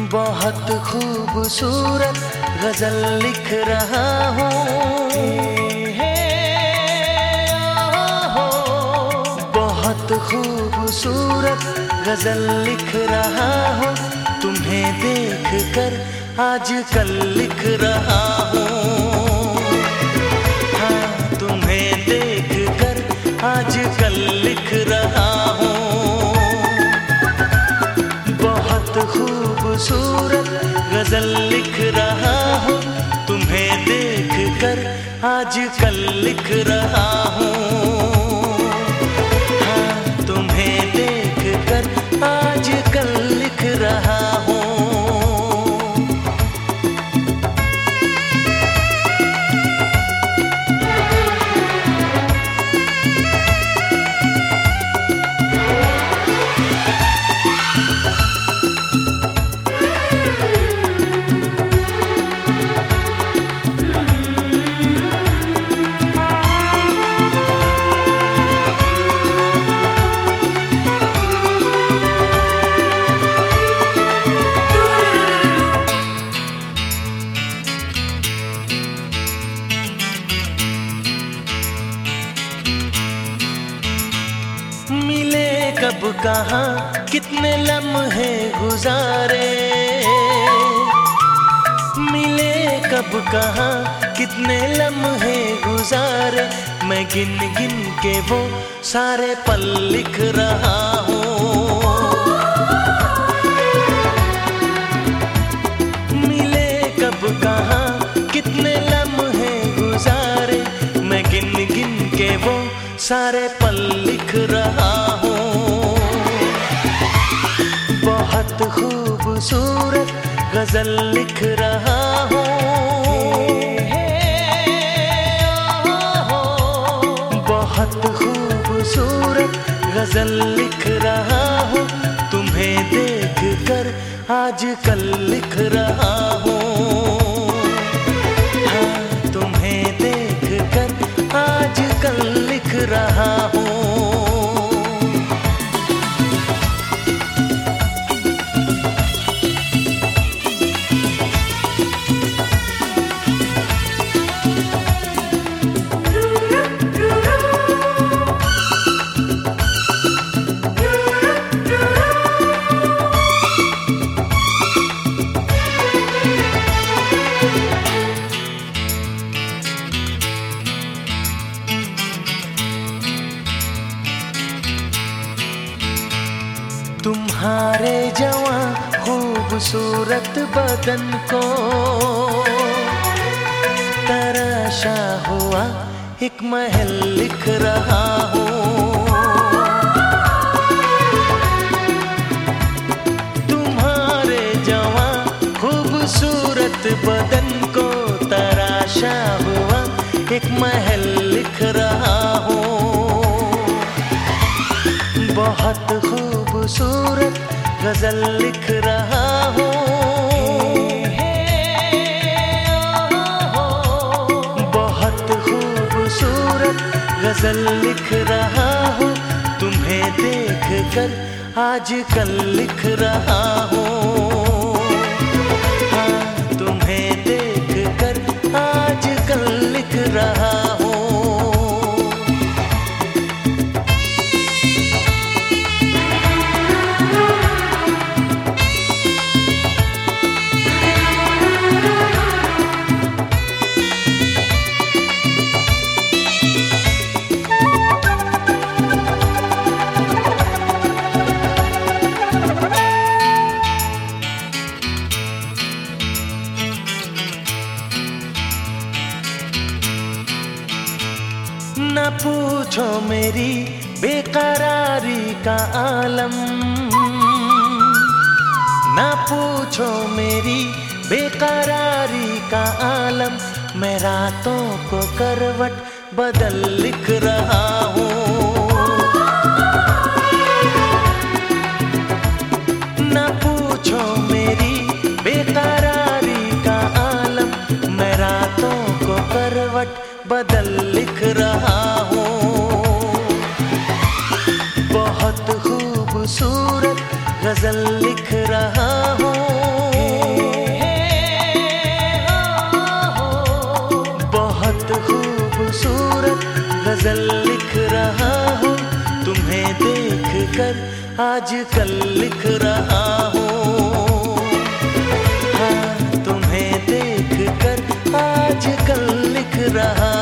बहुत खूबसूरत गजल लिख रहा हूँ। बहुत खूबसूरत गजल लिख रहा हूँ, तुम्हें देख कर आजकल लिख रहा हूँ। हाँ, तुम्हें देख कर आजकल लिख रहा हूँ। बहुत खूबसूरत गजल लिख रहा हूँ, तुम्हें देख कर आजकल लिख रहा हूँ। हाँ, तुम्हें देख कर आजकल लिख रहा हूँ। कब कहाँ कितने लम्हे गुजारे, मिले कब कहाँ कितने लम्हे गुजारे, मैं गिन गिन के वो सारे पल लिख रहा हूँ। मिले कब कहाँ कितने लम्हे गुजारे, मैं गिन गिन के वो सारे पल लिख रहा हूँ। बहुत खूबसूरत गजल लिख रहा हूँ। बहुत खूबसूरत गजल लिख रहा हूँ, तुम्हें देख कर आजकल लिख रहा हूँ। हाँ, तुम्हें देख कर आजकल लिख रहा हूँ। तुम्हारे जवां खूबसूरत बदन को तराशा हुआ एक महल लिख रहा हूँ। तुम्हारे जवां खूबसूरत बदन को तराशा हुआ एक महल लिख रहा हूँ। बहुत खूबसूरत गजल लिख रहा हूँ। बहुत खूबसूरत गजल लिख रहा हूँ, तुम्हें देख कर आजकल लिख रहा हूँ। हाँ, तुम्हें देख कर आजकल लिख रहा हूँ। न पूछो मेरी बेकरारी का आलम, न पूछो मेरी बेकरारी का आलम, मैं रातों को करवट बदल लिख रहा हूँ। न पूछो मेरी बेकरारी का आलम, मैं रातों को करवट बदल लिख रहा हूँ। बहुत खूबसूरत गजल लिख रहा हूँ। देख कर आजकल लिख रहा हूँ। हाँ, तुम्हें देख कर आजकल लिख रहा